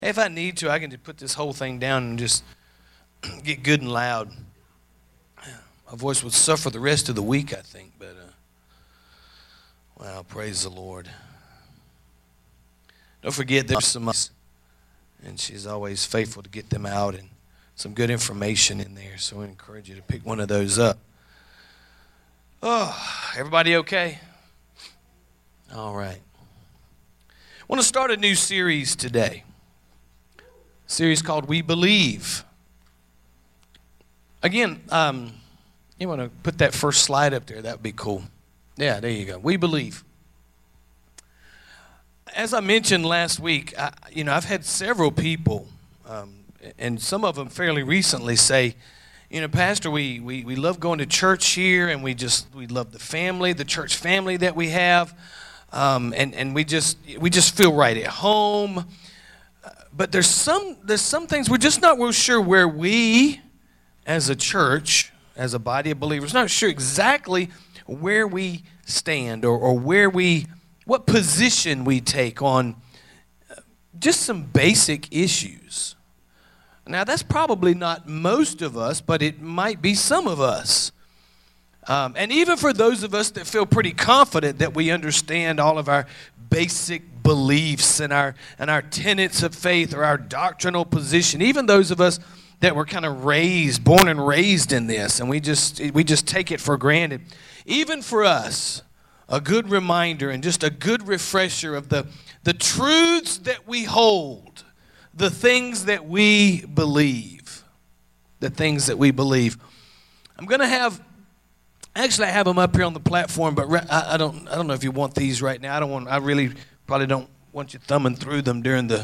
If I need to, I can just put this whole thing down and just get good and loud. My voice would suffer the rest of the week, I think, but wow, praise the Lord. Don't forget there's some, and she's always faithful to get them out, and some good information in there, so I encourage you to pick one of those up. Oh, everybody okay? All right. I want to start a new series today. A series called We Believe. Again, you want to put that first slide up there? That would be cool. Yeah, there you go. We Believe. As I mentioned last week, I've had several people, and some of them fairly recently say, Pastor, we love going to church here, and we love the family, the church family that we have, and we just feel right at home. But there's some things we're just not real sure where we, as a church, as a body of believers, not sure exactly where we stand or what position we take on just some basic issues. Now, that's probably not most of us, but it might be some of us. And even for those of us that feel pretty confident that we understand all of our basic beliefs and our tenets of faith or our doctrinal position, even those of us that were kind of born and raised in this, and we just take it for granted. Even for us, a good reminder and just a good refresher of the truths that we hold, the things that we believe, the things that we believe. I'm going to have them up here on the platform, but I don't know if you want these right now. I really probably don't want you thumbing through them during the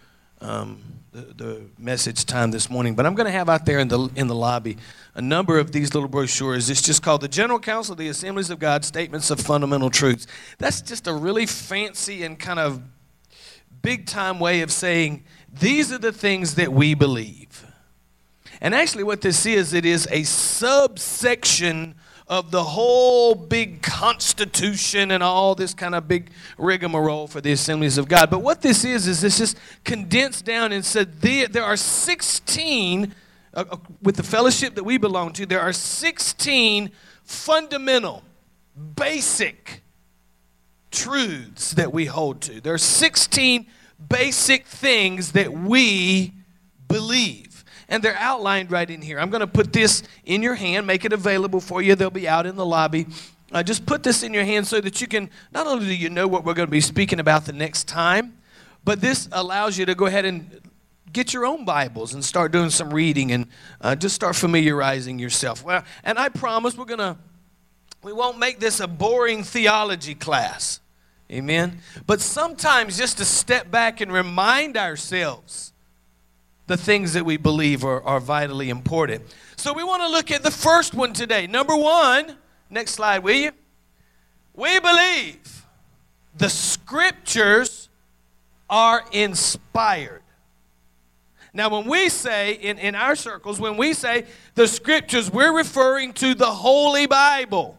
message time this morning. But I'm going to have out there in the lobby a number of these little brochures. It's just called the General Council of the Assemblies of God, Statements of Fundamental Truths. That's just a really fancy and kind of big-time way of saying these are the things that we believe. And actually what this is, it is a subsection of the whole big constitution and all this kind of big rigmarole for the Assemblies of God. But what this is it's just condensed down and said there are 16, with the fellowship that we belong to, there are 16 fundamental, basic truths that we hold to. There are 16 basic things that we believe. And they're outlined right in here. I'm going to put this in your hand, make it available for you. They'll be out in the lobby. Just put this in your hand so that you can, not only do you know what we're going to be speaking about the next time, but this allows you to go ahead and get your own Bibles and start doing some reading and just start familiarizing yourself. Well, and I promise we won't make this a boring theology class. Amen? But sometimes just to step back and remind ourselves the things that we believe are vitally important. So we want to look at the first one today. Number one, next slide, will you? We believe the Scriptures are inspired. Now, when we say, in our circles, when we say the Scriptures, we're referring to the Holy Bible.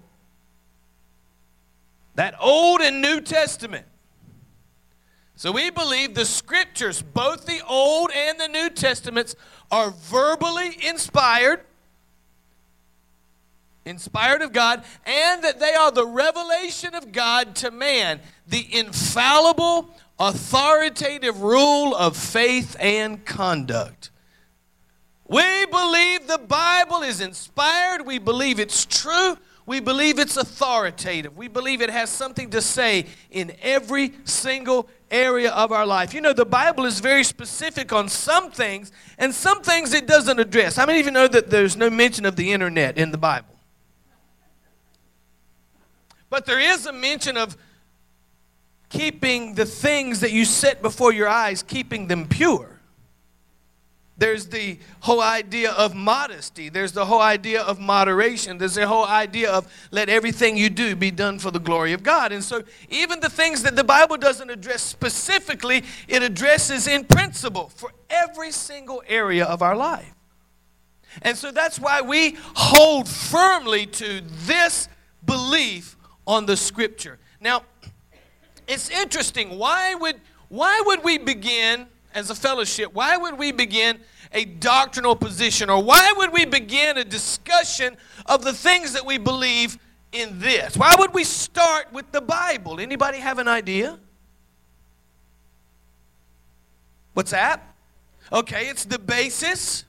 That Old and New Testament. So we believe the Scriptures, both the Old and the New Testaments, are verbally inspired of God, and that they are the revelation of God to man, the infallible, authoritative rule of faith and conduct. We believe the Bible is inspired. We believe it's true. We believe it's authoritative. We believe it has something to say in every single area of our life. The Bible is very specific on some things, and some things it doesn't address. How many of you know that there's no mention of the internet in the Bible? But there is a mention of keeping the things that you set before your eyes, keeping them pure. There's the whole idea of modesty. There's the whole idea of moderation. There's the whole idea of let everything you do be done for the glory of God. And so even the things that the Bible doesn't address specifically, it addresses in principle for every single area of our life. And so that's why we hold firmly to this belief on the Scripture. Now, it's interesting. Why would we begin as a fellowship, why would we begin a doctrinal position, or why would we begin a discussion of the things that we believe in this? Why would we start with the Bible? Anybody have an idea? What's that? Okay, it's the basis.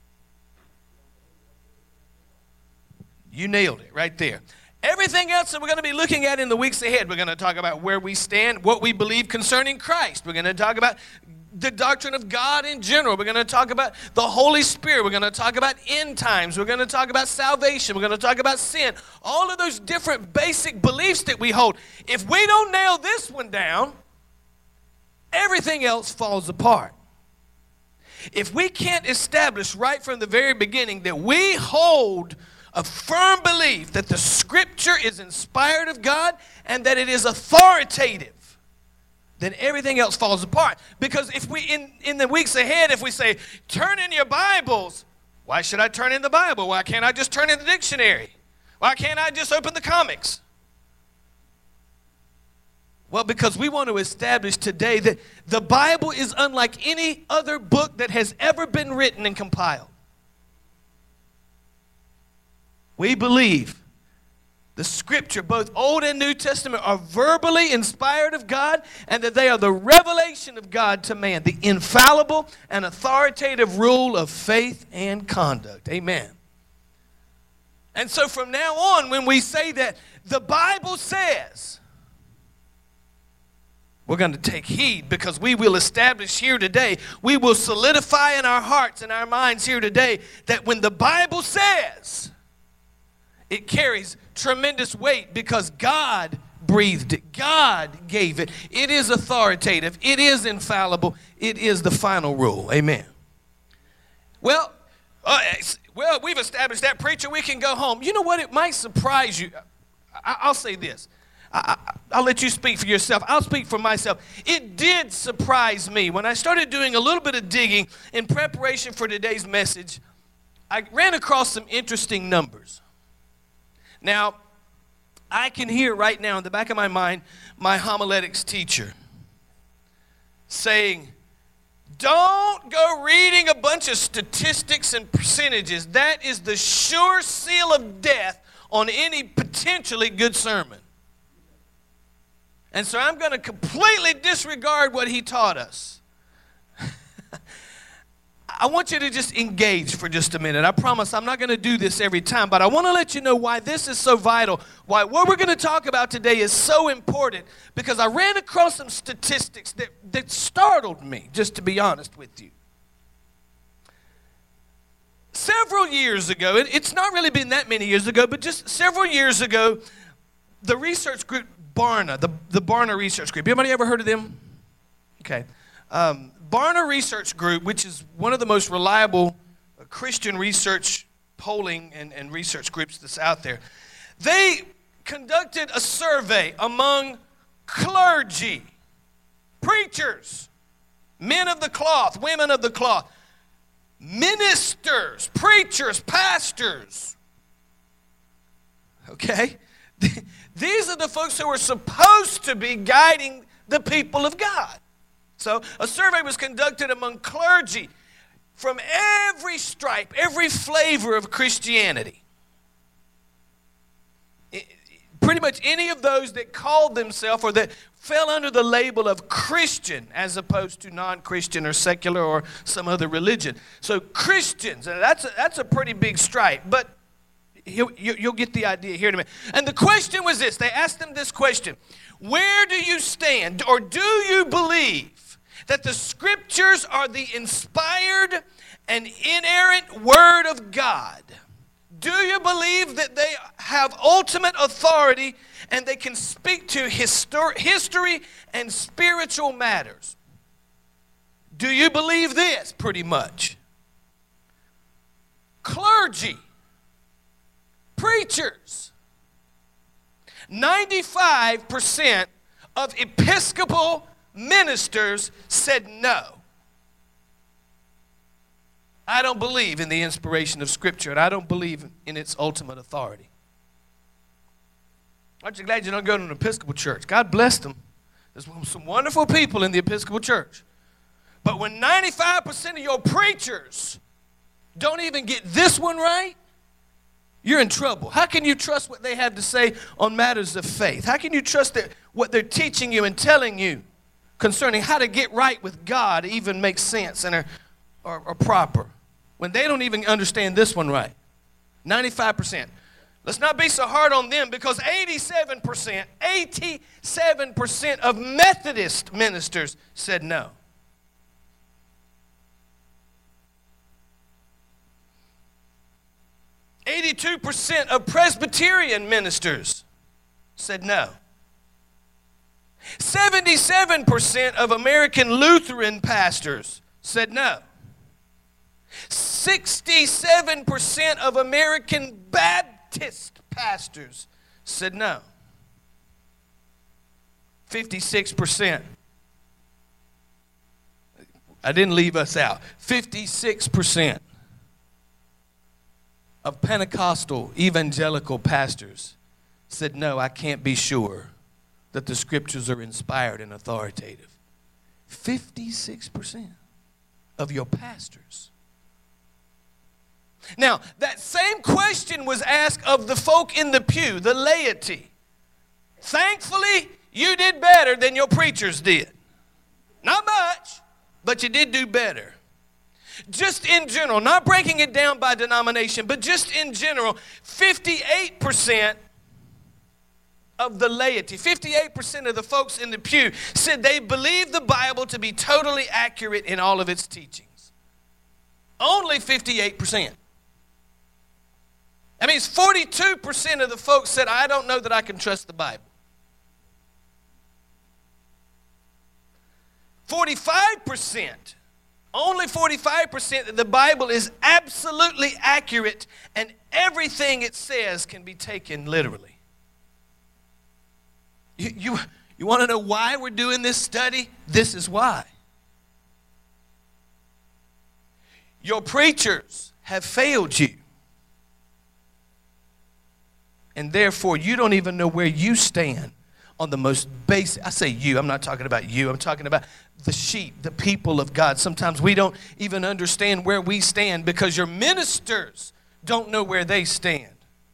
You nailed it right there. Everything else that we're going to be looking at in the weeks ahead, we're going to talk about where we stand, what we believe concerning Christ. We're going to talk about the doctrine of God in general. We're going to talk about the Holy Spirit. We're going to talk about end times. We're going to talk about salvation. We're going to talk about sin. All of those different basic beliefs that we hold. If we don't nail this one down, everything else falls apart. If we can't establish right from the very beginning that we hold a firm belief that the Scripture is inspired of God and that it is authoritative, then everything else falls apart. Because if we, in the weeks ahead, if we say, turn in your Bibles, why should I turn in the Bible? Why can't I just turn in the dictionary? Why can't I just open the comics? Well, because we want to establish today that the Bible is unlike any other book that has ever been written and compiled. We believe the Scripture, both Old and New Testament, are verbally inspired of God, and that they are the revelation of God to man, the infallible and authoritative rule of faith and conduct. Amen. And so from now on, when we say that the Bible says, we're going to take heed, because we will establish here today, we will solidify in our hearts and our minds here today that when the Bible says, it carries tremendous weight because God breathed it. God gave it. It is authoritative. It is infallible. It is the final rule. Amen. Well, we've established that, preacher. We can go home. You know what? It might surprise you. I'll say this. I'll let you speak for yourself. I'll speak for myself. It did surprise me when I started doing a little bit of digging in preparation for today's message. I ran across some interesting numbers. Now, I can hear right now in the back of my mind my homiletics teacher saying, don't go reading a bunch of statistics and percentages. That is the sure seal of death on any potentially good sermon. And so I'm going to completely disregard what he taught us. I want you to just engage for just a minute. I promise I'm not going to do this every time, but I want to let you know why this is so vital, why what we're going to talk about today is so important, because I ran across some statistics that startled me, just to be honest with you. Several years ago, it's not really been that many years ago, but just several years ago, the research group Barna, the Barna Research Group. Anybody ever heard of them? Okay. Barna Research Group, which is one of the most reliable Christian research polling and research groups that's out there, they conducted a survey among clergy, preachers, men of the cloth, women of the cloth, ministers, preachers, pastors. Okay? These are the folks who are supposed to be guiding the people of God. So a survey was conducted among clergy from every stripe, every flavor of Christianity. Pretty much any of those that called themselves or that fell under the label of Christian as opposed to non-Christian or secular or some other religion. So Christians, and that's a pretty big stripe, but you'll get the idea here in a minute. And the question was this. They asked them this question. Where do you stand, or do you believe that the Scriptures are the inspired and inerrant Word of God? Do you believe that they have ultimate authority and they can speak to history and spiritual matters? Do you believe this, pretty much? Clergy, preachers, 95% of Episcopal ministers said no. I don't believe in the inspiration of Scripture, and I don't believe in its ultimate authority. Aren't you glad you don't go to an Episcopal church? God bless them. There's some wonderful people in the Episcopal church. But when 95% of your preachers don't even get this one right, you're in trouble. How can you trust what they have to say on matters of faith? How can you trust that what they're teaching you and telling you concerning how to get right with God even makes sense and are proper when they don't even understand this one right? 95%. Let's not be so hard on them, because 87% of Methodist ministers said no. 82% of Presbyterian ministers said no. 77% of American Lutheran pastors said no. 67% of American Baptist pastors said no. 56%. I didn't leave us out. 56% of Pentecostal evangelical pastors said, no, I can't be sure that the scriptures are inspired and authoritative. 56% of your pastors. Now, that same question was asked of the folk in the pew, the laity. Thankfully, you did better than your preachers did. Not much, but you did do better. Just in general, not breaking it down by denomination, but just in general, 58% of the laity, 58% of the folks in the pew said they believe the Bible to be totally accurate in all of its teachings. Only 58%. That means 42% of the folks said, I don't know that I can trust the Bible. 45%, only 45% that the Bible is absolutely accurate and everything it says can be taken literally. You want to know why we're doing this study? This is why. Your preachers have failed you. And therefore, you don't even know where you stand on the most basic. I say you, I'm not talking about you. I'm talking about the sheep, the people of God. Sometimes we don't even understand where we stand because your ministers don't know where they stand.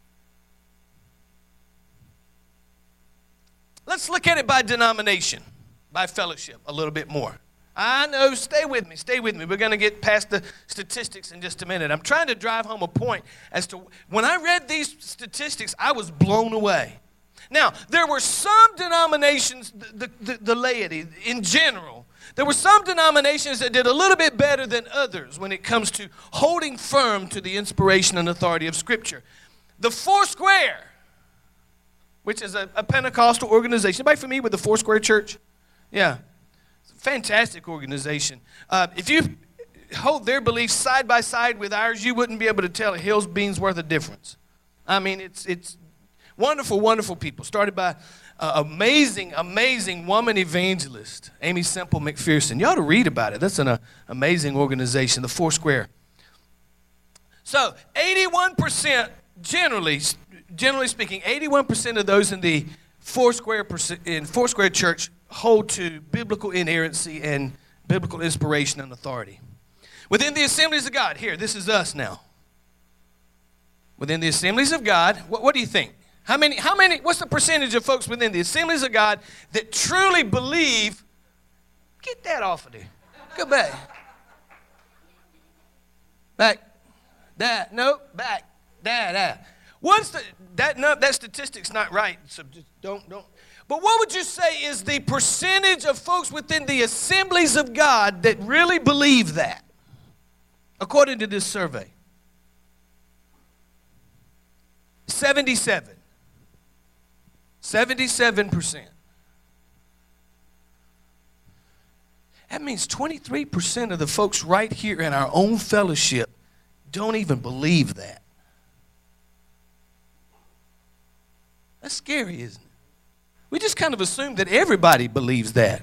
Let's look at it by denomination, by fellowship a little bit more. I know, stay with me. We're going to get past the statistics in just a minute. I'm trying to drive home a point as to when I read these statistics, I was blown away. Now, there were some denominations, the laity in general, there were some denominations that did a little bit better than others when it comes to holding firm to the inspiration and authority of Scripture. The Foursquare, which is a Pentecostal organization. Anybody familiar with the Foursquare Church? Yeah. It's a fantastic organization. If you hold their beliefs side by side with ours, you wouldn't be able to tell a hill's beans worth of difference. I mean, it's wonderful, wonderful people. Started by amazing woman evangelist, Amy Semple McPherson. You ought to read about it. That's an amazing organization, the Foursquare. So 81%, generally speaking, 81% of those in the Foursquare Church hold to biblical inerrancy and biblical inspiration and authority. Within the Assemblies of God, here, this is us now. Within the Assemblies of God, what do you think? How many, what's the percentage of folks within the Assemblies of God that truly believe, get that off of there. Go back. Back. That, nope, back. That. What's that statistic's not right, so just don't. But what would you say is the percentage of folks within the Assemblies of God that really believe that, according to this survey? 77%. That means 23% of the folks right here in our own fellowship don't even believe that. That's scary, isn't it? We just kind of assume that everybody believes that.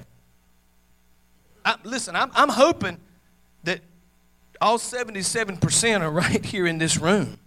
I'm hoping that all 77% are right here in this room.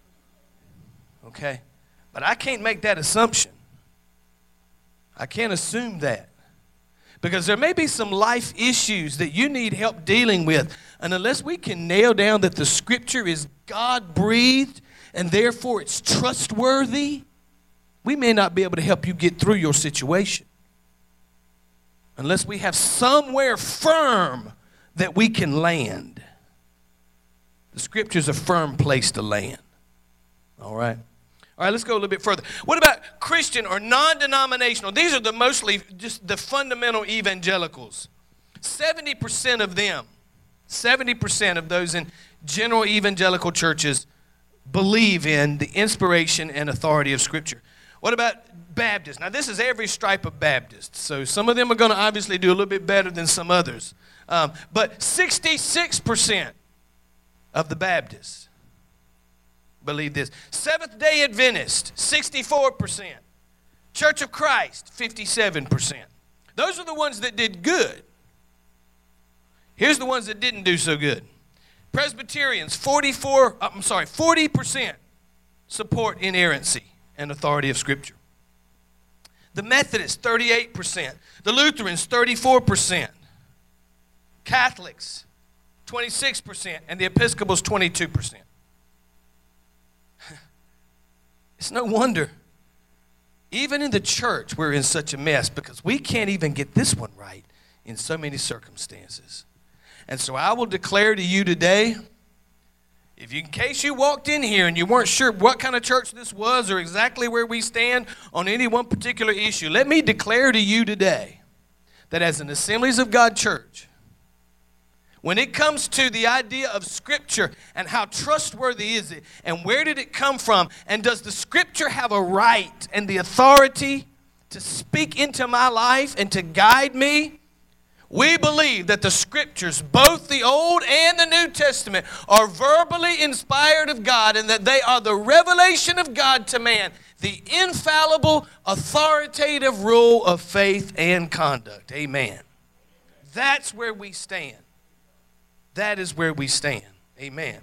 Okay? But I can't make that assumption. I can't assume that. Because there may be some life issues that you need help dealing with. And unless we can nail down that the Scripture is God-breathed and therefore it's trustworthy, we may not be able to help you get through your situation. Unless we have somewhere firm that we can land. The Scripture's a firm place to land. All right? All right, let's go a little bit further. What about Christian or non-denominational? These are mostly just the fundamental evangelicals. 70% of them, 70% of those in general evangelical churches believe in the inspiration and authority of Scripture. What about Baptists? Now, this is every stripe of Baptists. So some of them are going to obviously do a little bit better than some others. But 66% of the Baptists believe this. Seventh-day Adventist, 64%. Church of Christ, 57%. Those are the ones that did good. Here's the ones that didn't do so good. Presbyterians, 40% support inerrancy and authority of Scripture. The Methodists, 38%. The Lutherans, 34%. Catholics, 26%. And the Episcopals, 22%. It's no wonder. Even in the church, we're in such a mess because we can't even get this one right in so many circumstances. And so I will declare to you today, in case you walked in here and you weren't sure what kind of church this was or exactly where we stand on any one particular issue, let me declare to you today that as an Assemblies of God church, when it comes to the idea of Scripture and how trustworthy is it and where did it come from and does the Scripture have a right and the authority to speak into my life and to guide me, we believe that the Scriptures, both the Old and the New Testament, are verbally inspired of God and that they are the revelation of God to man, the infallible, authoritative rule of faith and conduct. Amen. That's where we stand. That is where we stand. Amen.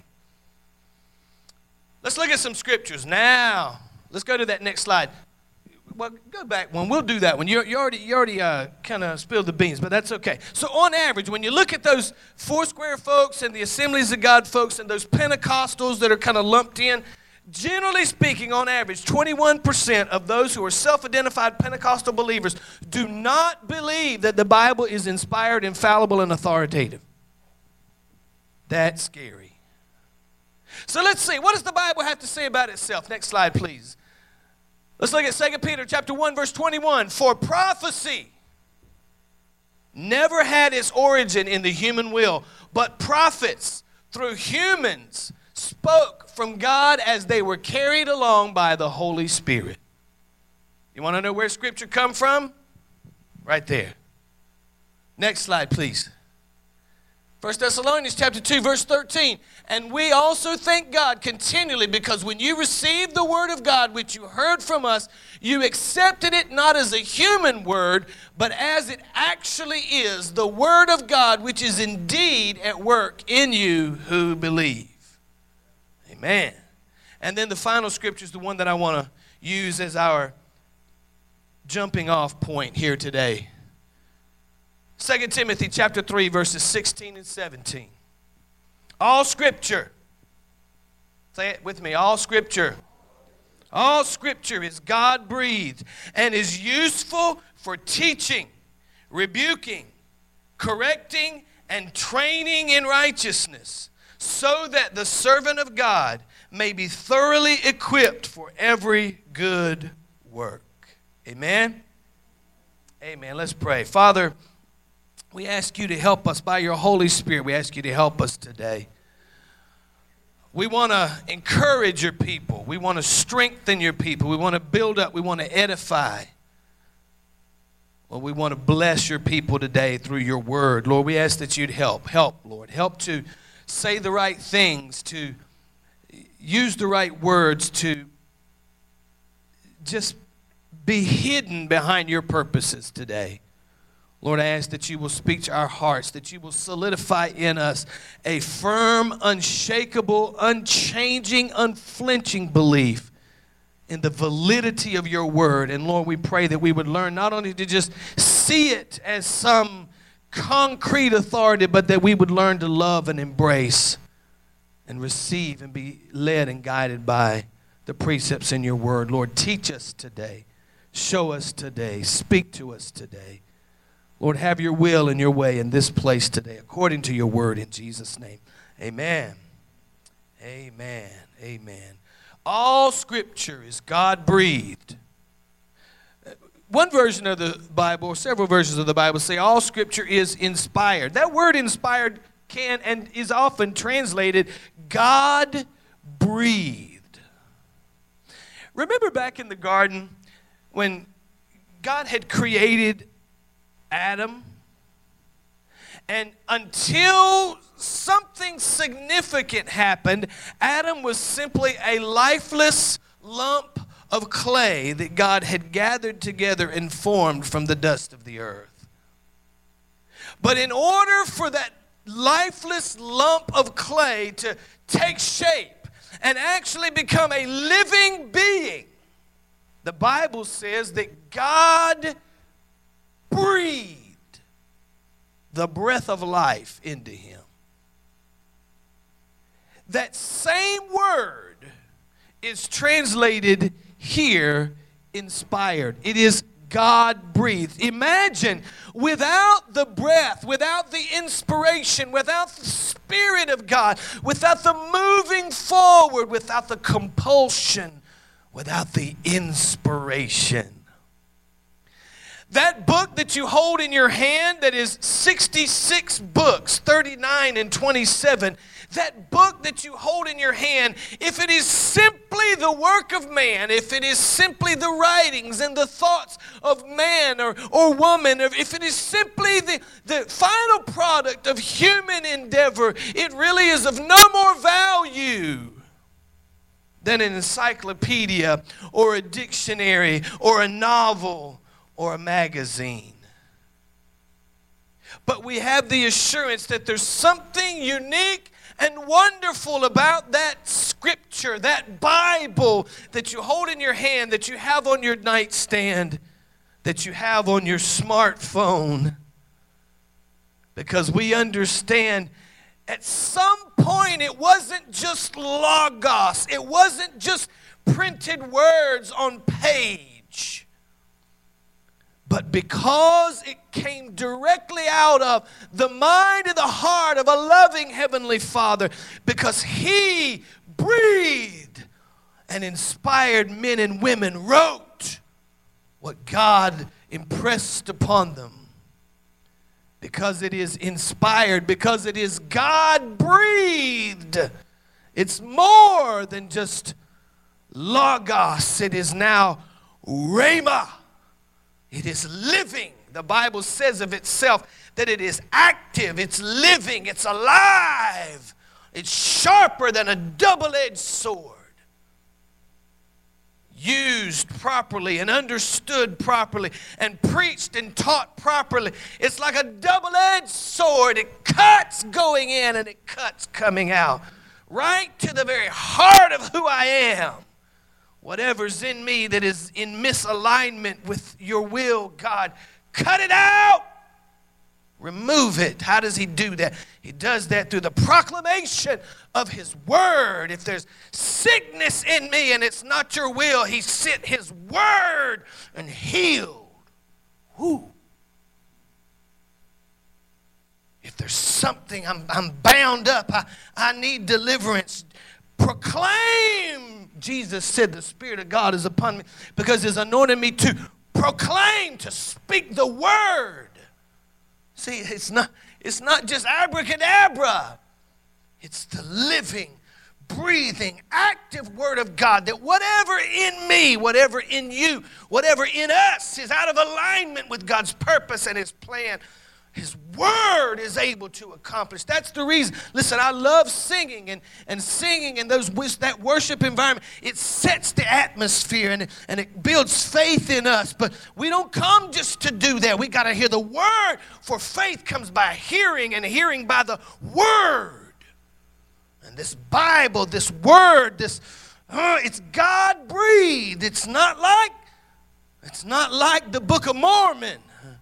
Let's look at some scriptures. Now, let's go to that next slide. Well, go back one. We'll do that one. You already kind of spilled the beans, but that's okay. So on average, when you look at those Foursquare folks and the Assemblies of God folks and those Pentecostals that are kind of lumped in, generally speaking, on average, 21% of those who are self-identified Pentecostal believers do not believe that the Bible is inspired, infallible, and authoritative. That's scary. So let's see. What does the Bible have to say about itself? Next slide, please. Let's look at 2 Peter chapter 1, verse 21. For prophecy never had its origin in the human will, but prophets through humans spoke from God as they were carried along by the Holy Spirit. You want to know where Scripture come from? Right there. Next slide, please. 1 Thessalonians chapter 2, verse 13. And we also thank God continually because when you received the word of God which you heard from us, you accepted it not as a human word, but as it actually is, the word of God which is indeed at work in you who believe. Amen. And then the final scripture is the one that I want to use as our jumping off point here today. 2 Timothy chapter 3, verses 16 and 17. All Scripture, say it with me, all Scripture is God-breathed and is useful for teaching, rebuking, correcting, and training in righteousness, so that the servant of God may be thoroughly equipped for every good work. Amen? Amen. Let's pray. Father, we ask you to help us by your Holy Spirit. We ask you to help us today. We want to encourage your people. We want to strengthen your people. We want to build up. We want to edify. Well, we want to bless your people today through your word. Lord, we ask that you'd help. Help, Lord. Help to say the right things, to use the right words, to just be hidden behind your purposes today. Lord, I ask that you will speak to our hearts, that you will solidify in us a firm, unshakable, unchanging, unflinching belief in the validity of your word. And Lord, we pray that we would learn not only to just see it as some concrete authority, but that we would learn to love and embrace and receive and be led and guided by the precepts in your word. Lord, teach us today. Show us today. Speak to us today. Lord, have your will and your way in this place today, according to your word, in Jesus' name. Amen. Amen. Amen. All Scripture is God-breathed. One version of the Bible, several versions of the Bible say all Scripture is inspired. That word inspired can and is often translated God-breathed. Remember back in the garden when God had created Adam, and until something significant happened, Adam was simply a lifeless lump of clay that God had gathered together and formed from the dust of the earth. But in order for that lifeless lump of clay to take shape and actually become a living being, the Bible says that God breathed the breath of life into him. That same word is translated here inspired. It is God-breathed. Imagine, without the breath, without the inspiration, without the Spirit of God, without the moving forward, without the compulsion, without the inspiration. That book that you hold in your hand that is 66 books, 39 and 27, that book that you hold in your hand, if it is simply the work of man, if it is simply the writings and the thoughts of man or woman, or if it is simply the final product of human endeavor, it really is of no more value than an encyclopedia or a dictionary or a novel or a magazine. But we have the assurance that there's something unique and wonderful about that Scripture, that Bible that you hold in your hand, that you have on your nightstand, that you have on your smartphone. Because we understand at some point it wasn't just logos, it wasn't just printed words on page. But because it came directly out of the mind and the heart of a loving Heavenly Father, because He breathed and inspired men and women, wrote what God impressed upon them. Because it is inspired, because it is God-breathed, it's more than just logos. It is now rhema. It is living. The Bible says of itself that it is active, it's living, it's alive. It's sharper than a double-edged sword. Used properly and understood properly and preached and taught properly. It's like a double-edged sword. It cuts going in and it cuts coming out. Right to the very heart of who I am. Whatever's in me that is in misalignment with your will, God, cut it out. Remove it. How does He do that? He does that through the proclamation of His word. If there's sickness in me and it's not your will, He sent His word and healed. Whew. If there's something I'm bound up, I need deliverance, proclaim. Jesus said the Spirit of God is upon me because He's anointed me to proclaim, to speak the word. See, it's not just abracadabra. It's the living, breathing, active word of God, that whatever in me, whatever in you, whatever in us is out of alignment with God's purpose and His plan, His word is able to accomplish. That's the reason. Listen, I love singing and singing in that worship environment. It sets the atmosphere and it builds faith in us. But we don't come just to do that. We got to hear the word, for faith comes by hearing and hearing by the word. And this Bible, this word, this It's God breathed. It's not like the Book of Mormon.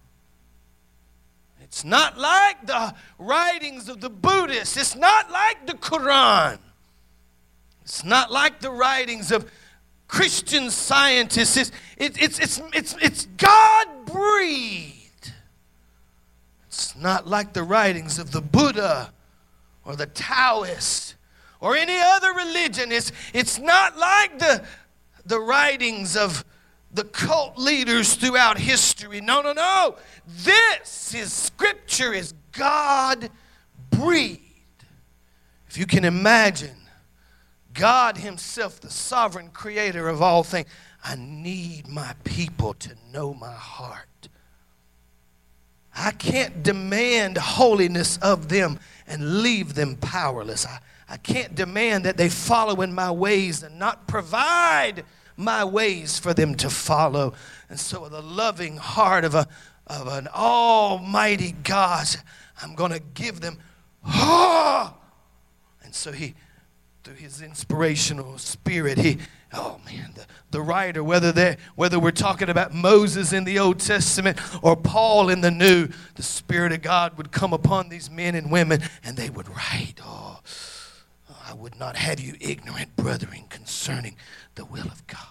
It's not like the writings of the Buddhists. It's not like the Quran. It's not like the writings of Christian scientists. It's God breathed. It's not like the writings of the Buddha or the Taoists or any other religion. It's not like the writings of the cult leaders throughout history. No. Scripture is God breathed. If you can imagine God himself, the sovereign creator of all things, I need my people to know my heart. I can't demand holiness of them and leave them powerless. I can't demand that they follow in my ways and not provide my ways for them to follow. And so the loving heart of an almighty God, I'm going to give them. And so he, through his inspirational spirit, the writer, whether we're talking about Moses in the Old Testament or Paul in the New, the Spirit of God would come upon these men and women and they would write, I would not have you ignorant, brethren, concerning the will of God.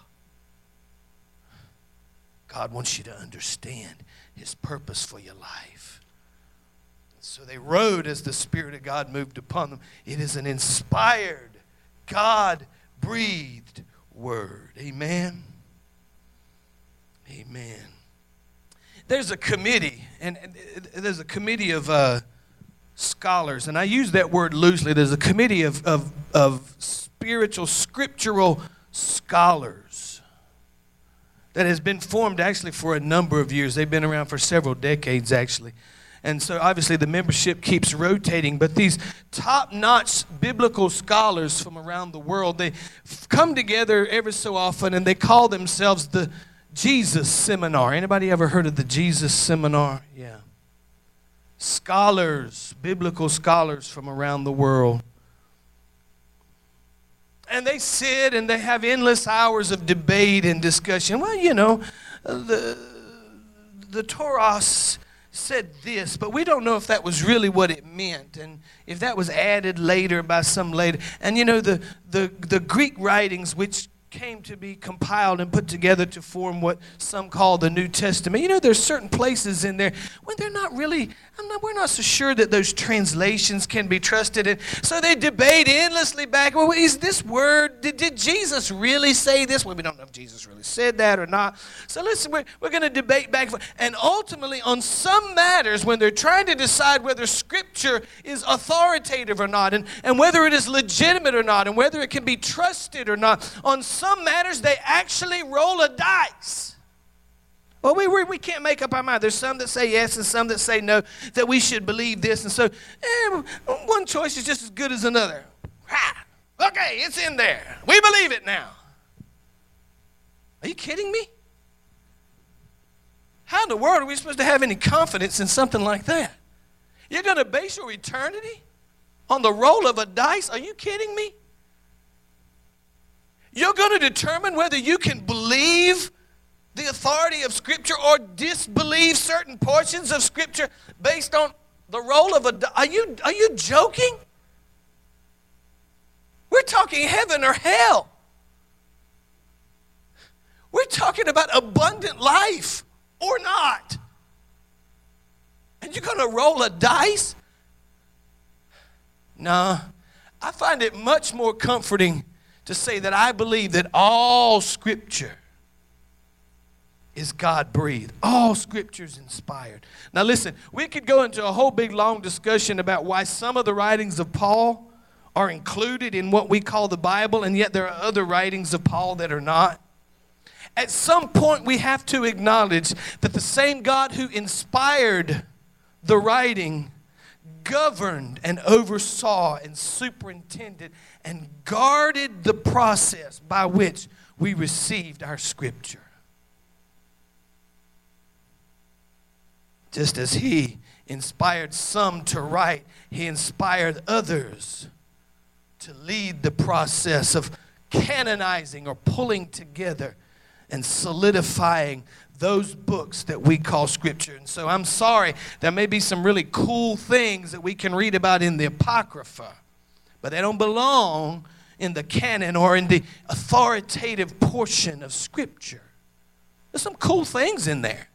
God wants you to understand his purpose for your life. So they wrote as the Spirit of God moved upon them. It is an inspired, God-breathed word. Amen? Amen. There's a committee, and there's a committee of scholars, and I use that word loosely. There's a committee of spiritual, scriptural scholars that has been formed actually for a number of years. They've been around for several decades, actually. And so obviously the membership keeps rotating, but these top-notch biblical scholars from around the world, they come together every so often and they call themselves the Jesus Seminar. Anybody ever heard of the Jesus Seminar? Yeah. Scholars, biblical scholars from around the world. And they sit and they have endless hours of debate and discussion. Well, the Torah said this, but we don't know if that was really what it meant, and if that was added later by some later. And the Greek writings, which came to be compiled and put together to form what some call the New Testament. There's certain places in there when they're not really, we're not so sure that those translations can be trusted. And so they debate endlessly back. Well, is this word, did Jesus really say this? Well, we don't know if Jesus really said that or not. So listen, we're going to debate back and forth. And ultimately, on some matters, when they're trying to decide whether Scripture is authoritative or not, and whether it is legitimate or not, and whether it can be trusted or not, on some matters, they actually roll a dice. Well, we can't make up our mind. There's some that say yes and some that say no, that we should believe this. And so one choice is just as good as another. Okay, it's in there. We believe it now. Are you kidding me? How in the world are we supposed to have any confidence in something like that? You're going to base your eternity on the roll of a dice? Are you kidding me? You're going to determine whether you can believe the authority of Scripture or disbelieve certain portions of Scripture based on the roll of a dice. Are you joking? We're talking heaven or hell. We're talking about abundant life or not. And you're going to roll a dice? No. I find it much more comforting to say that I believe that all Scripture is God-breathed. All Scripture is inspired. Now listen, we could go into a whole big long discussion about why some of the writings of Paul are included in what we call the Bible, and yet there are other writings of Paul that are not. At some point, we have to acknowledge that the same God who inspired the writing governed and oversaw and superintended and guarded the process by which we received our Scripture. Just as he inspired some to write, he inspired others to lead the process of canonizing or pulling together and solidifying those books that we call Scripture. And so I'm sorry, there may be some really cool things that we can read about in the Apocrypha, but they don't belong in the canon or in the authoritative portion of Scripture. There's some cool things in there.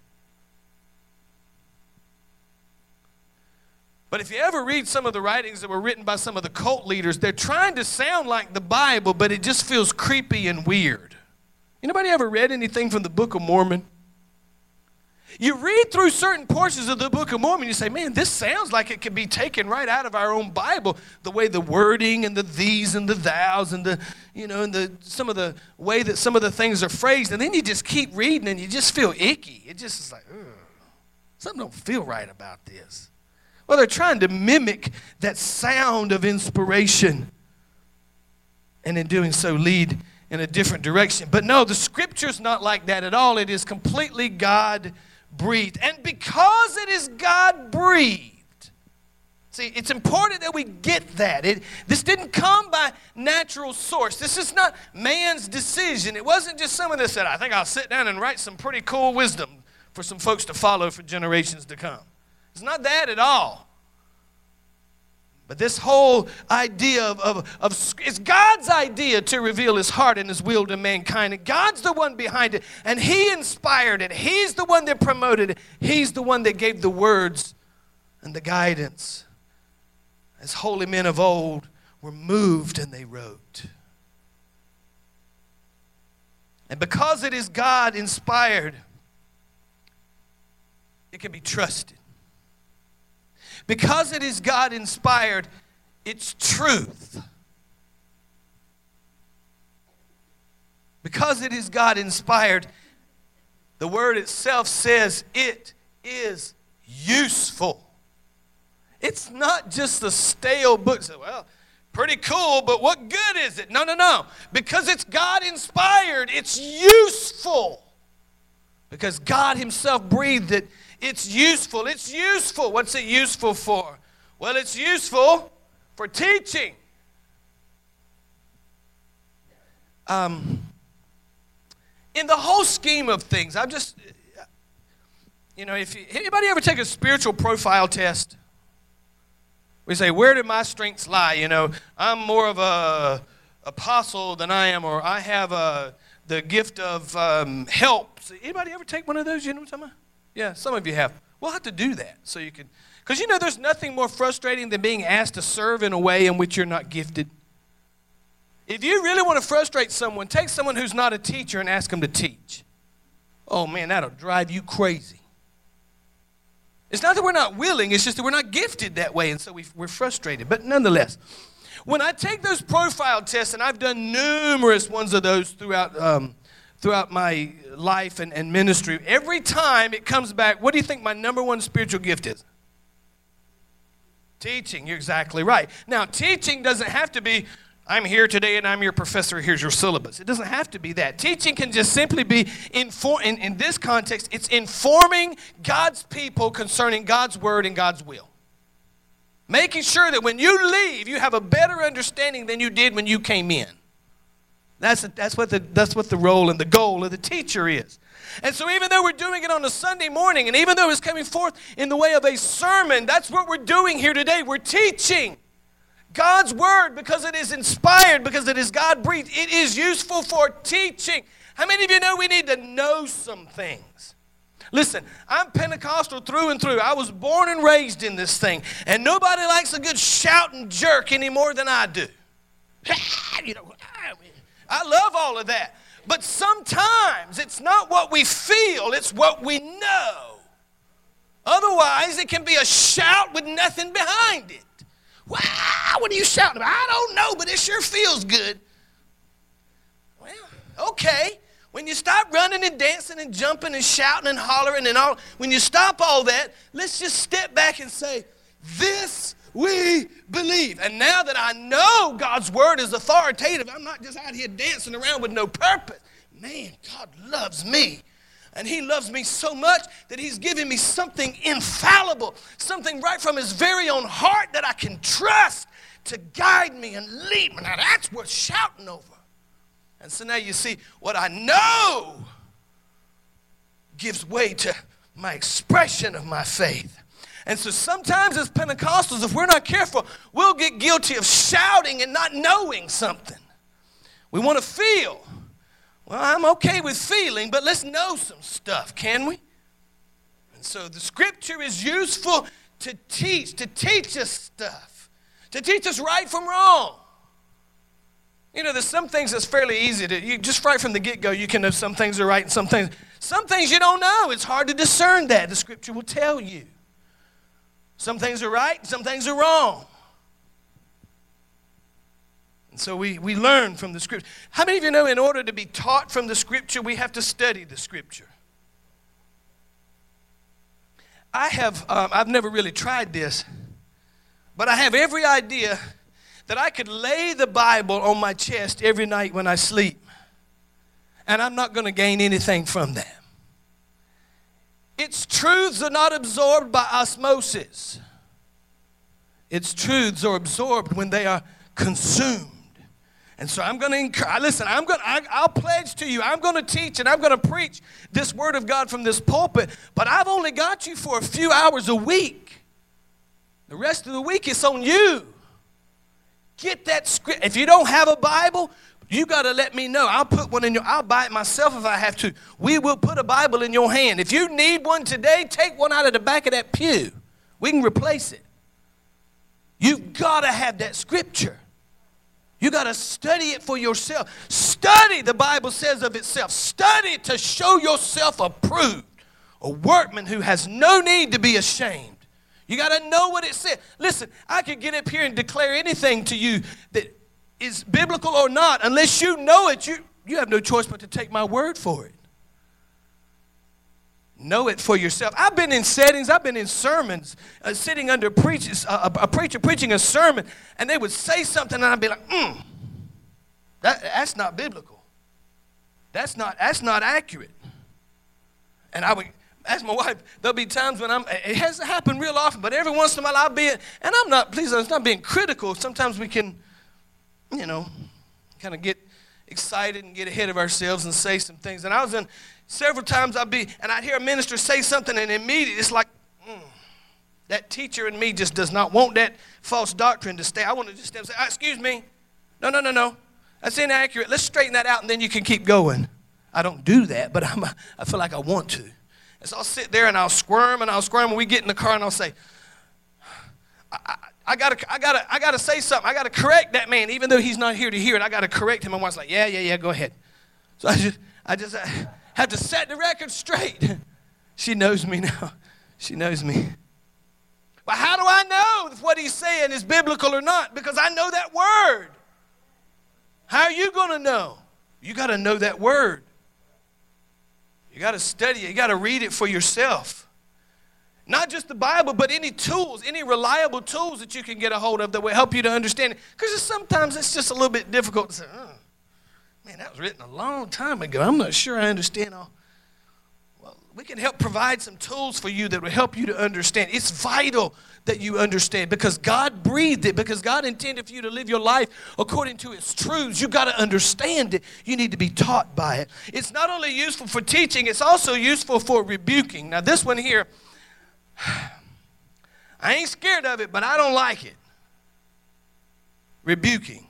But if you ever read some of the writings that were written by some of the cult leaders, they're trying to sound like the Bible, but it just feels creepy and weird. Anybody ever read anything from the Book of Mormon? You read through certain portions of the Book of Mormon, you say, man, this sounds like it could be taken right out of our own Bible. The way the wording and the these and the thous and the, and some of the way that some of the things are phrased. And then you just keep reading and you just feel icky. It just is like, ugh, something don't feel right about this. Well, they're trying to mimic that sound of inspiration, and in doing so lead in a different direction. But no, the Scripture's not like that at all. It is completely God-breathed. And because it is God-breathed, see, it's important that we get that. This didn't come by natural source. This is not man's decision. It wasn't just someone that said, I think I'll sit down and write some pretty cool wisdom for some folks to follow for generations to come. It's not that at all. But this whole idea of it's God's idea to reveal his heart and his will to mankind. And God's the one behind it. And he inspired it. He's the one that promoted it. He's the one that gave the words and the guidance. As holy men of old were moved and they wrote. And because it is God inspired, it can be trusted. Because it is God inspired, it's truth. Because it is God inspired, the word itself says it is useful. It's not just a stale book. So, well, pretty cool, but what good is it? No. Because it's God inspired, it's useful. Because God himself breathed it. It's useful. It's useful. What's it useful for? Well, it's useful for teaching. In the whole scheme of things, I'm just, if anybody ever take a spiritual profile test? We say, where do my strengths lie? I'm more of a apostle than I am, or I have the gift of help. So anybody ever take one of those? You know what I'm talking about? Yeah, some of you have. We'll have to do that so you can. Because there's nothing more frustrating than being asked to serve in a way in which you're not gifted. If you really want to frustrate someone, take someone who's not a teacher and ask them to teach. Oh, man, that'll drive you crazy. It's not that we're not willing, it's just that we're not gifted that way, and so we're frustrated. But nonetheless, when I take those profile tests, and I've done numerous ones of those throughout my life and ministry, every time it comes back, what do you think my number one spiritual gift is? Teaching. You're exactly right. Now, teaching doesn't have to be, I'm here today and I'm your professor, here's your syllabus. It doesn't have to be that. Teaching can just simply be, in this context, it's informing God's people concerning God's word and God's will. Making sure that when you leave, you have a better understanding than you did when you came in. That's what the role and the goal of the teacher is. And so even though we're doing it on a Sunday morning, and even though it's coming forth in the way of a sermon, that's what we're doing here today. We're teaching God's word because it is inspired, because it is God-breathed. It is useful for teaching. How many of you know we need to know some things? Listen, I'm Pentecostal through and through. I was born and raised in this thing, and nobody likes a good shout and jerk any more than I do. I love all of that. But sometimes it's not what we feel, it's what we know. Otherwise, it can be a shout with nothing behind it. Wow, what are you shouting about? I don't know, but it sure feels good. Well, okay. When you stop running and dancing and jumping and shouting and hollering and all, when you stop all that, let's just step back and say, this we believe. And now that I know God's word is authoritative, I'm not just out here dancing around with no purpose. Man, God loves me. And he loves me so much that he's given me something infallible, something right from his very own heart that I can trust to guide me and lead me. Now that's worth shouting over. And so now you see what I know gives way to my expression of my faith. And so sometimes as Pentecostals, if we're not careful, we'll get guilty of shouting and not knowing something. We want to feel. Well, I'm okay with feeling, but let's know some stuff, can we? And so the scripture is useful to teach us stuff, to teach us right from wrong. You know, there's some things that's fairly easy to, just right from the get-go, you can know some things are right and some things you don't know. It's hard to discern that. The scripture will tell you. Some things are right, some things are wrong. And so we learn from the scripture. How many of you know in order to be taught from the scripture, we have to study the scripture? I've never really tried this, but I have every idea that I could lay the Bible on my chest every night when I sleep, and I'm not going to gain anything from that. Its truths are not absorbed by osmosis. Its truths are absorbed when they are consumed. And so I'm going to encourage, listen, I'll pledge to you, I'm going to teach and I'm going to preach this word of God from this pulpit, but I've only got you for a few hours a week. The rest of the week it's on you. Get that script. If you don't have a Bible, you got to let me know. I'll buy it myself if I have to. We will put a Bible in your hand. If you need one today, take one out of the back of that pew. We can replace it. You've got to have that scripture. You got to study it for yourself. Study, the Bible says of itself. Study to show yourself approved, a workman who has no need to be ashamed. You got to know what it says. Listen, I could get up here and declare anything to you that is biblical or not. Unless you know it, you have no choice but to take my word for it. Know it for yourself. I've been in settings, I've been in sermons, sitting under a preacher preaching a sermon, and they would say something, and I'd be like, that's not biblical. That's not accurate. And I would ask my wife, there'll be times when it hasn't happened real often, but every once in a while I'll be, and I'm not, please, it's not being critical. Sometimes we can, kind of get excited and get ahead of ourselves and say some things. And I was in, several times I'd hear a minister say something, and immediately it's like, that teacher in me just does not want that false doctrine to stay. I want to just stand and say, excuse me, no, that's inaccurate. Let's straighten that out, and then you can keep going. I don't do that, but I feel like I want to. And so I'll sit there and I'll squirm, and we get in the car, and I'll say, I gotta say something. I gotta correct that man, even though he's not here to hear it. I gotta correct him. My wife's like, yeah, go ahead. So I just have to set the record straight. She knows me now. She knows me. But how do I know if what he's saying is biblical or not? Because I know that word. How are you going to know? You got to know that word. You got to study it. You got to read it for yourself. Not just the Bible, but any tools, any reliable tools that you can get a hold of that will help you to understand it. Because sometimes it's just a little bit difficult to say, man, that was written a long time ago. I'm not sure I understand all. Well, we can help provide some tools for you that will help you to understand. It's vital that you understand because God breathed it, because God intended for you to live your life according to its truths. You've got to understand it. You need to be taught by it. It's not only useful for teaching, it's also useful for rebuking. Now, this one here, I ain't scared of it, but I don't like it. Rebuking.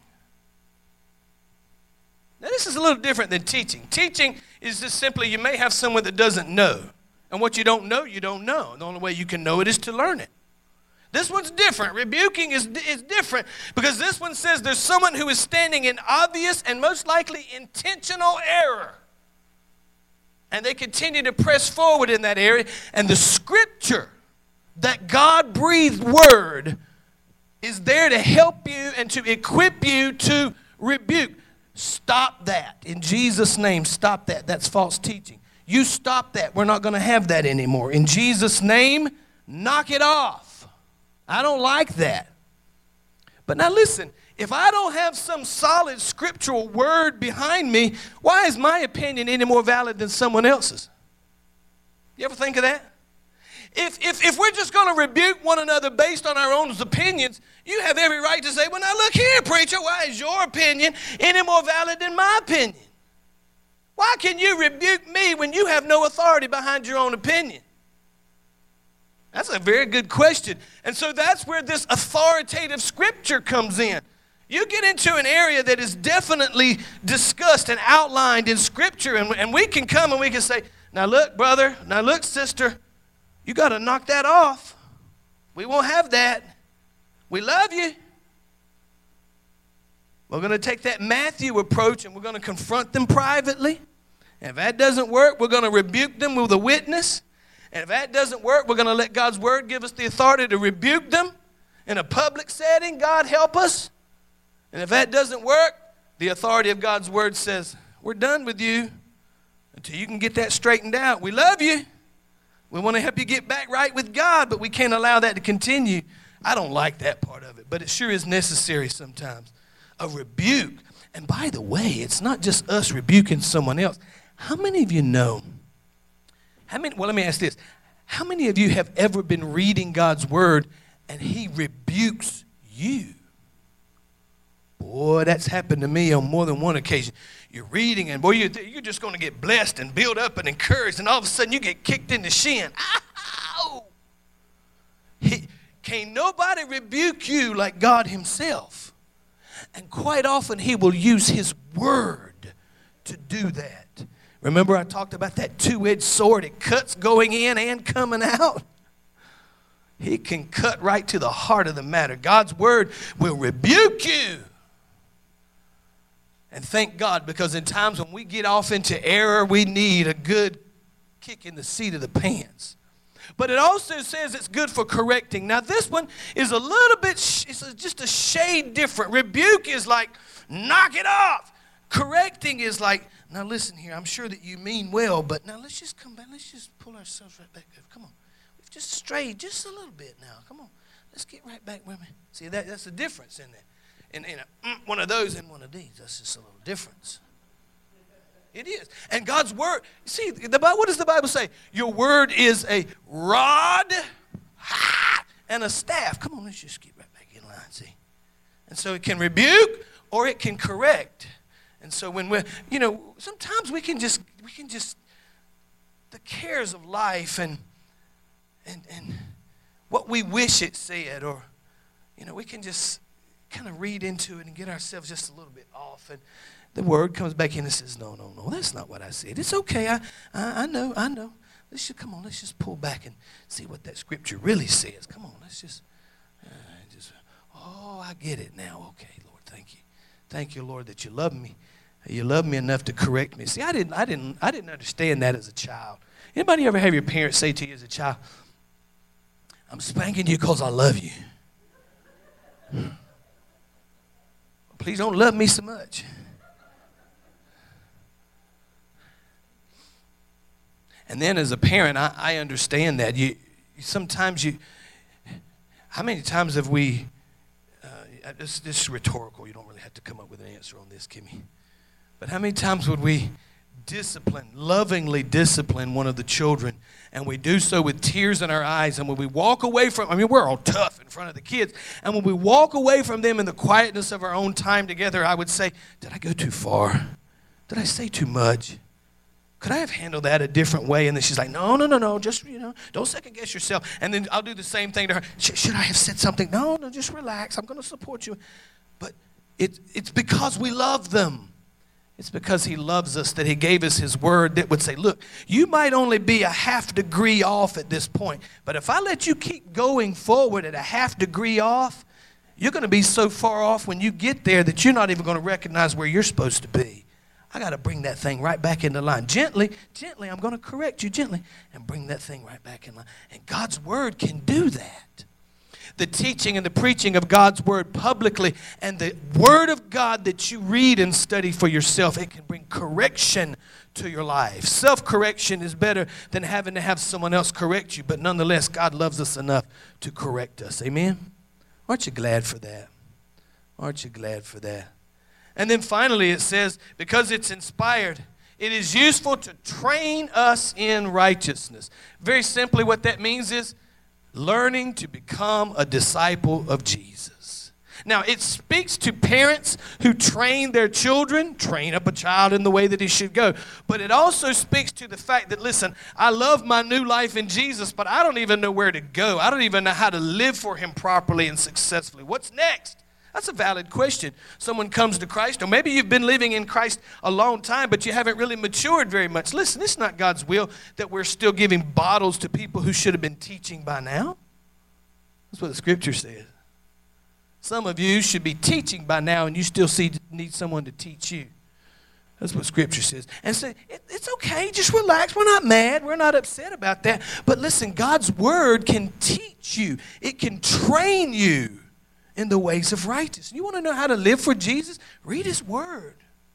Now, this is a little different than teaching. Teaching is just simply you may have someone that doesn't know. And what you don't know, you don't know. The only way you can know it is to learn it. This one's different. Rebuking is different because this one says there's someone who is standing in obvious and most likely intentional error. And they continue to press forward in that area. And the scripture, that God-breathed word, is there to help you and to equip you to rebuke. Stop that. In Jesus' name, stop that. That's false teaching. You stop that. We're not going to have that anymore. In Jesus' name, knock it off. I don't like that. But now listen, if I don't have some solid scriptural word behind me, why is my opinion any more valid than someone else's? You ever think of that? If we're just going to rebuke one another based on our own opinions, you have every right to say, well, now look here, preacher, why is your opinion any more valid than my opinion? Why can you rebuke me when you have no authority behind your own opinion? That's a very good question. And so that's where this authoritative scripture comes in. You get into an area that is definitely discussed and outlined in scripture, and we can come and we can say, now look, brother, now look, sister, you got to knock that off. We won't have that. We love you. We're going to take that Matthew approach and we're going to confront them privately. And if that doesn't work, we're going to rebuke them with a witness. And if that doesn't work, we're going to let God's word give us the authority to rebuke them in a public setting. God help us. And if that doesn't work, the authority of God's word says, we're done with you until you can get that straightened out. We love you. We want to help you get back right with God, but we can't allow that to continue. I don't like that part of it, but it sure is necessary sometimes. A rebuke. And by the way, it's not just us rebuking someone else. How many of you know? Well, let me ask this. How many of you have ever been reading God's word and he rebukes you? Boy, that's happened to me on more than one occasion. You're reading and boy, you're just going to get blessed and built up and encouraged, and all of a sudden you get kicked in the shin. Ow! Can't nobody rebuke you like God himself. And quite often he will use his word to do that. Remember I talked about that two-edged sword. It cuts going in and coming out. He can cut right to the heart of the matter. God's word will rebuke you. And thank God, because in times when we get off into error, we need a good kick in the seat of the pants. But it also says it's good for correcting. Now this one is a little bit, it's just a shade different. Rebuke is like, knock it off. Correcting is like, now listen here, I'm sure that you mean well, but now let's just come back. Let's just pull ourselves right back up. Come on. We've just strayed just a little bit now. Come on. Let's get right back with me. See, that's the difference in that. In one of those and one of these. That's just a little difference. It is. And God's word, see, what does the Bible say? Your word is a rod and a staff. Come on, let's just get right back in line, see. And so it can rebuke or it can correct. And so when we're, sometimes we can just, the cares of life and what we wish it said, or, we can just kind of read into it and get ourselves just a little bit off. And the word comes back in and says, no, that's not what I said. It's okay. I know. Come on, let's just pull back and see what that scripture really says. Come on, let's just, I get it now. Okay, Lord, thank you. Thank you, Lord, that you love me. You love me enough to correct me. See, I didn't understand that as a child. Anybody ever have your parents say to you as a child, I'm spanking you because I love you. Please don't love me so much. And then as a parent, I understand that. How many times have we, this is rhetorical, you don't really have to come up with an answer on this, Kimmy. But how many times would we lovingly discipline one of the children, and we do so with tears in our eyes, and when we walk away from, we're all tough in front of the kids, and when we walk away from them in the quietness of our own time together, I would say, did I go too far? Did I say too much? Could I have handled that a different way? And then she's like, no, just, don't second guess yourself. And then I'll do the same thing to her. Should I have said something? No, just relax. I'm going to support you. But it's because we love them. It's because he loves us that he gave us his word that would say, look, you might only be a half degree off at this point, but if I let you keep going forward at a half degree off, you're going to be so far off when you get there that you're not even going to recognize where you're supposed to be. I got to bring that thing right back into line. Gently, I'm going to correct you gently and bring that thing right back in line. And God's word can do that. The teaching and the preaching of God's word publicly and the word of God that you read and study for yourself, it can bring correction to your life. Self-correction is better than having to have someone else correct you, but nonetheless, God loves us enough to correct us. Amen? Aren't you glad for that? Aren't you glad for that? And then finally it says, because it's inspired, It is useful to train us in righteousness. Very simply, what that means is learning to become a disciple of Jesus. Now, it speaks to parents who train their children, train up a child in the way that he should go. But it also speaks to the fact that, listen, I love my new life in Jesus, but I don't even know where to go. I don't even know how to live for him properly and successfully. What's next? That's a valid question. Someone comes to Christ, or maybe you've been living in Christ a long time, but you haven't really matured very much. Listen, it's not God's will that we're still giving bottles to people who should have been teaching by now. That's what the Scripture says. Some of you should be teaching by now, and you still need someone to teach you. That's what Scripture says. And so it's okay. Just relax. We're not mad. We're not upset about that. But listen, God's Word can teach you. It can train you in the ways of righteousness. You want to know how to live for Jesus? Read His Word.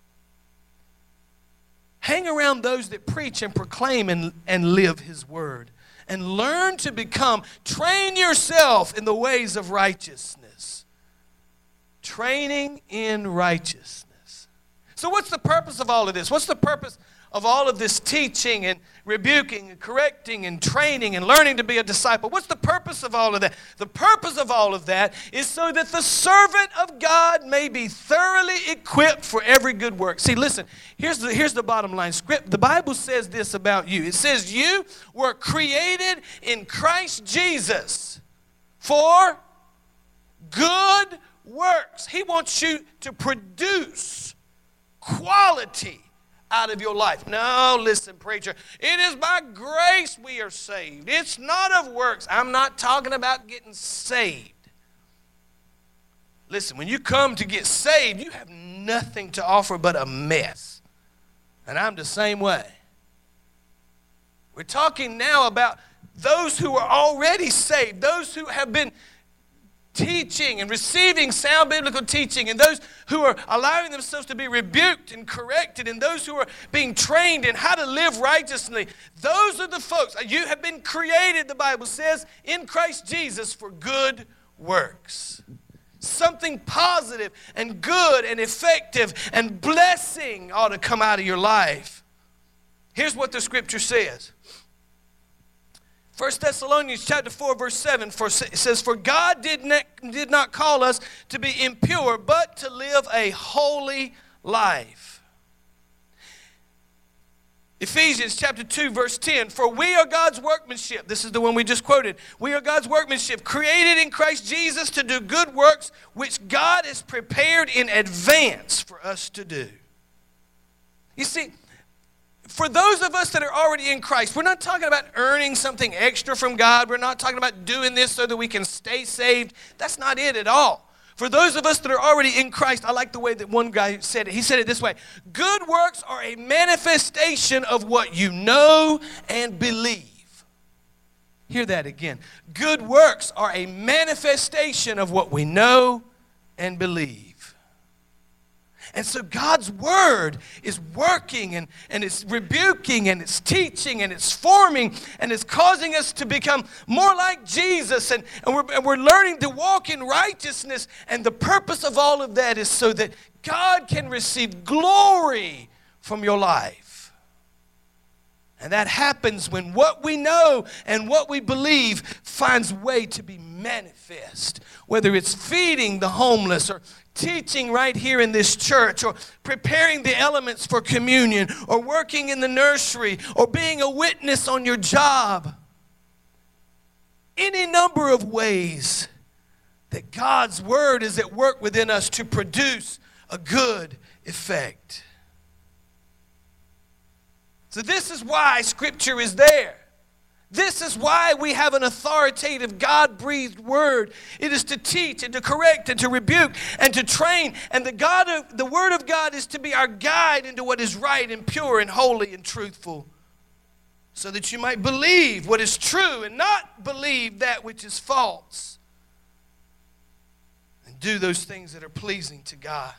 Hang around those that preach and proclaim and live His Word. And learn to train yourself in the ways of righteousness. Training in righteousness. So what's the purpose of all of this? What's the purpose of all of this teaching and rebuking and correcting and training and learning to be a disciple? What's the purpose of all of that? The purpose of all of that is so that the servant of God may be thoroughly equipped for every good work. See, listen, here's the bottom line. The Bible says this about you. It says you were created in Christ Jesus for good works. He wants you to produce quality out of your life. No, listen, preacher, it is by grace we are saved. It's not of works. I'm not talking about getting saved. Listen, when you come to get saved, you have nothing to offer but a mess. And I'm the same way. We're talking now about those who are already saved, those who have been teaching and receiving sound biblical teaching, and those who are allowing themselves to be rebuked and corrected, and those who are being trained in how to live righteously. Those are the folks. You have been created, the Bible says, in Christ Jesus for good works. Something positive and good and effective and blessing ought to come out of your life. Here's what the Scripture says. 1 Thessalonians chapter 4, verse 7, it says, "For God did not call us to be impure, but to live a holy life." Ephesians chapter 2, verse 10, "For we are God's workmanship." This is the one we just quoted. "We are God's workmanship, created in Christ Jesus to do good works, which God has prepared in advance for us to do." You see, for those of us that are already in Christ, we're not talking about earning something extra from God. We're not talking about doing this so that we can stay saved. That's not it at all. For those of us that are already in Christ, I like the way that one guy said it. He said it this way: good works are a manifestation of what you know and believe. Hear that again. Good works are a manifestation of what we know and believe. And so God's Word is working and it's rebuking and it's teaching and it's forming and it's causing us to become more like Jesus, and we're learning to walk in righteousness. And the purpose of all of that is so that God can receive glory from your life. And that happens when what we know and what we believe finds way to be manifest. Whether it's feeding the homeless, or teaching right here in this church, or preparing the elements for communion, or working in the nursery, or being a witness on your job. Any number of ways that God's Word is at work within us to produce a good effect. So this is why Scripture is there. This is why we have an authoritative God-breathed Word. It is to teach and to correct and to rebuke and to train. And the Word of God is to be our guide into what is right and pure and holy and truthful, so that you might believe what is true and not believe that which is false, and do those things that are pleasing to God.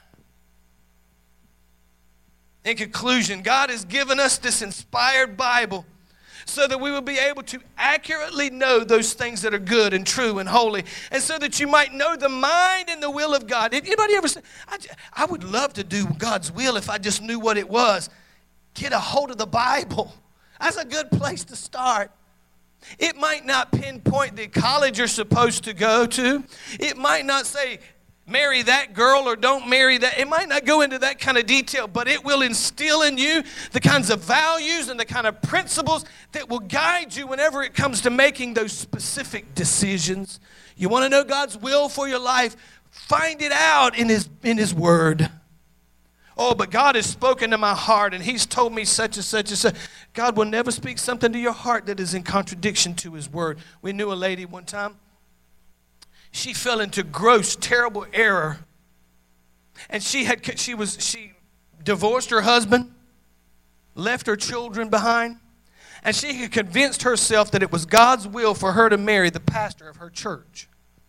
In conclusion, God has given us this inspired Bible so that we will be able to accurately know those things that are good and true and holy, and so that you might know the mind and the will of God. Anybody ever say, I would love to do God's will if I just knew what it was? get a hold of the Bible. That's a good place to start. It might not pinpoint the college you're supposed to go to. It might not say, marry that girl or don't marry that. It might not go into that kind of detail, but it will instill in you the kinds of values and the kind of principles that will guide you whenever it comes to making those specific decisions. You want to know God's will for your life? Find it out in His Word. Oh, but God has spoken to my heart, and He's told me such and such and such. God will never speak something to your heart that is in contradiction to His Word. We knew a lady one time. She fell into gross, terrible error. And she divorced her husband, left her children behind, and she had convinced herself that it was God's will for her to marry the pastor of her church.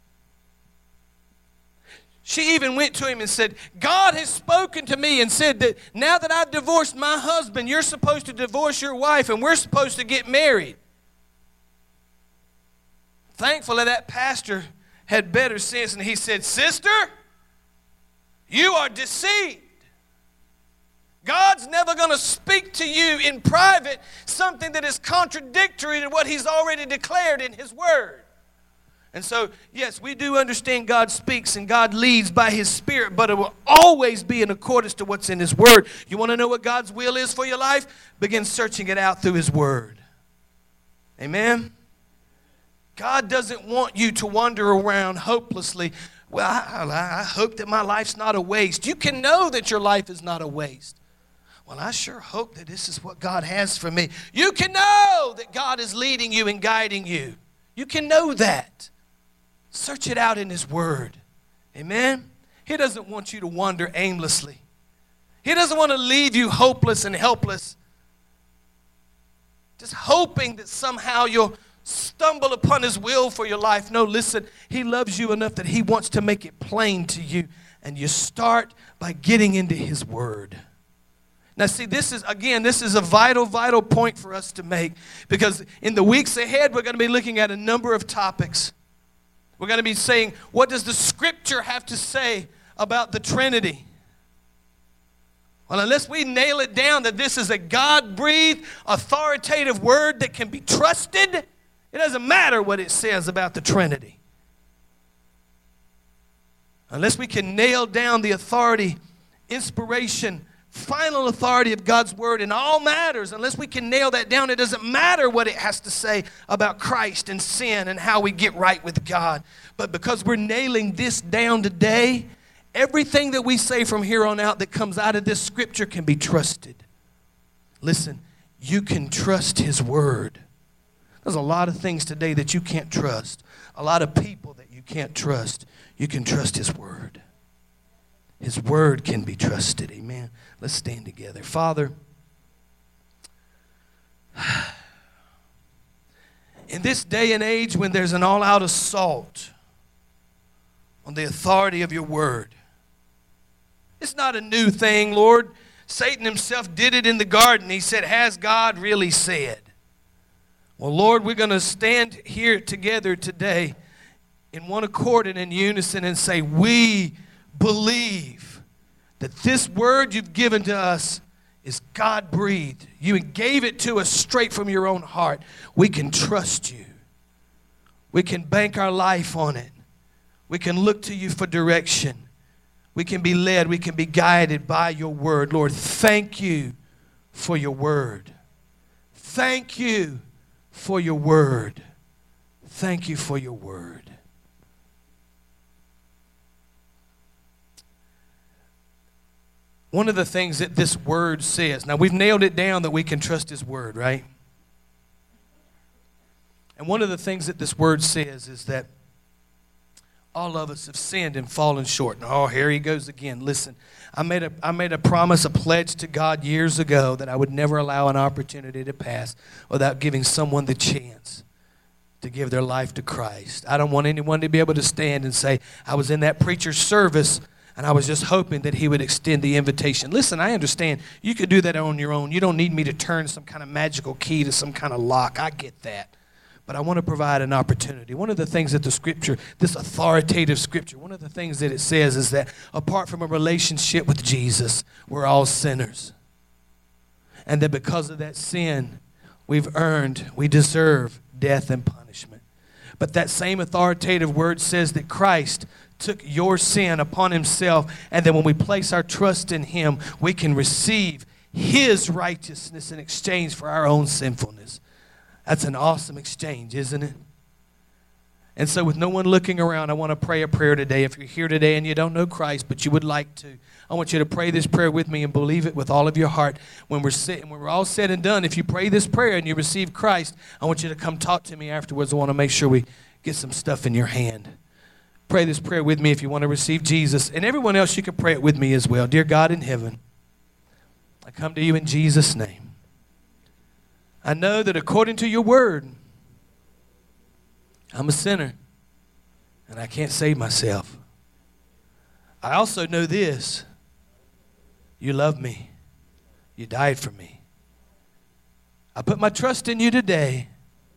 She even went to him and said, God has spoken to me and said that now that I've divorced my husband, you're supposed to divorce your wife and we're supposed to get married. Thankfully, that pastor had better sense, and he said, sister, you are deceived. God's never going to speak to you in private something that is contradictory to what He's already declared in His Word. And so, yes, we do understand God speaks and God leads by His Spirit, but it will always be in accordance to what's in His Word. You want to know what God's will is for your life? Begin searching it out through His Word. Amen? God doesn't want you to wander around hopelessly. Well, I hope that my life's not a waste. You can know that your life is not a waste. Well, I sure hope that this is what God has for me. You can know that God is leading you and guiding you. You can know that. Search it out in His Word. Amen? He doesn't want you to wander aimlessly. He doesn't want to leave you hopeless and helpless, just hoping that somehow you'll stumble upon His will for your life. No, listen, He loves you enough that He wants to make it plain to you. And you start by getting into His Word. Now see, this is a vital point for us to make, because in the weeks ahead, we're going to be looking at a number of topics. We're going to be saying, what does the Scripture have to say about the Trinity? Well, unless we nail it down that this is a God-breathed, authoritative word that can be trusted, it doesn't matter what it says about the Trinity. Unless we can nail down the authority, inspiration, final authority of God's Word in all matters, unless we can nail that down, it doesn't matter what it has to say about Christ and sin and how we get right with God. But because we're nailing this down today, everything that we say from here on out that comes out of this Scripture can be trusted. Listen, you can trust His Word. There's a lot of things today that you can't trust. A lot of people that you can't trust. You can trust His Word. His Word can be trusted. Amen. Let's stand together. Father, in this day and age when there's an all-out assault on the authority of your Word, it's not a new thing, Lord. Satan himself did it in the garden. He said, has God really said? Well, Lord, we're going to stand here together today in one accord and in unison and say, we believe that this word you've given to us is God-breathed. You gave it to us straight from your own heart. We can trust you. We can bank our life on it. We can look to you for direction. We can be led. We can be guided by your word. Lord, thank you for your word. Thank you for your word. Thank you for your word. One of the things that this word says, now we've nailed it down that we can trust His word, right? And one of the things that this word says is that all of us have sinned and fallen short. And oh, here he goes again. Listen, I made a promise, a pledge to God years ago that I would never allow an opportunity to pass without giving someone the chance to give their life to Christ. I don't want anyone to be able to stand and say, I was in that preacher's service and I was just hoping that he would extend the invitation. Listen, I understand. You could do that on your own. You don't need me to turn some kind of magical key to some kind of lock. I get that. But I want to provide an opportunity. One of the things that the Scripture, this authoritative Scripture, one of the things that it says is that apart from a relationship with Jesus, we're all sinners. and that because of that sin, we deserve death and punishment. But that same authoritative word says that Christ took your sin upon himself, and that when we place our trust in him, we can receive his righteousness in exchange for our own sinfulness. That's an awesome exchange, isn't it? And so with no one looking around, I want to pray a prayer today. If you're here today and you don't know Christ, but you would like to, I want you to pray this prayer with me and believe it with all of your heart. When we're all said and done, if you pray this prayer and you receive Christ, I want you to come talk to me afterwards. I want to make sure we get some stuff in your hand. Pray this prayer with me if you want to receive Jesus. And everyone else, you can pray it with me as well. Dear God in heaven, I come to you in Jesus' name. I know that according to your word, I'm a sinner and I can't save myself. I also know this. You love me. You died for me. I put my trust in you today.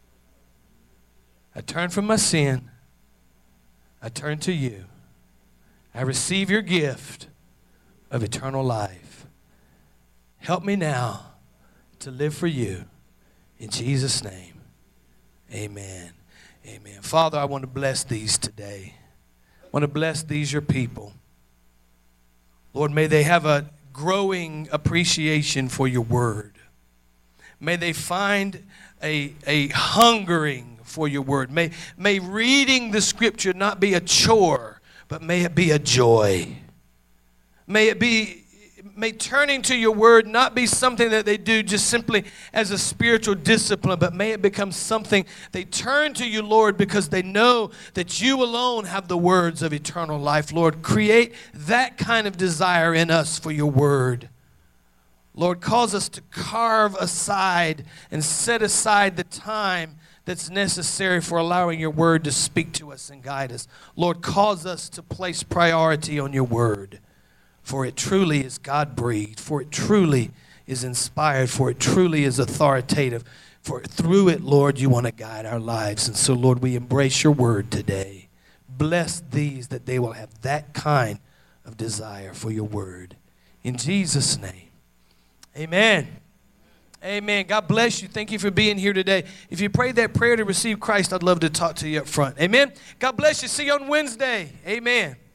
I turn from my sin. I turn to you. I receive your gift of eternal life. Help me now to live for you. In Jesus' name, amen. Amen. Father, I want to bless these today. I want to bless these, your people. Lord, may they have a growing appreciation for your word. May they find a hungering for your word. May reading the scripture not be a chore, but may it be a joy. May turning to your word not be something that they do just simply as a spiritual discipline, but may it become something they turn to you, Lord, because they know that you alone have the words of eternal life. Lord, create that kind of desire in us for your word. Lord, cause us to carve aside and set aside the time that's necessary for allowing your word to speak to us and guide us. Lord, cause us to place priority on your word, for it truly is God-breathed, for it truly is inspired, for it truly is authoritative, for through it, Lord, you want to guide our lives. And so, Lord, we embrace your word today. Bless these that they will have that kind of desire for your word. In Jesus' name, amen. Amen. God bless you. Thank you for being here today. If you prayed that prayer to receive Christ, I'd love to talk to you up front. Amen. God bless you. See you on Wednesday. Amen.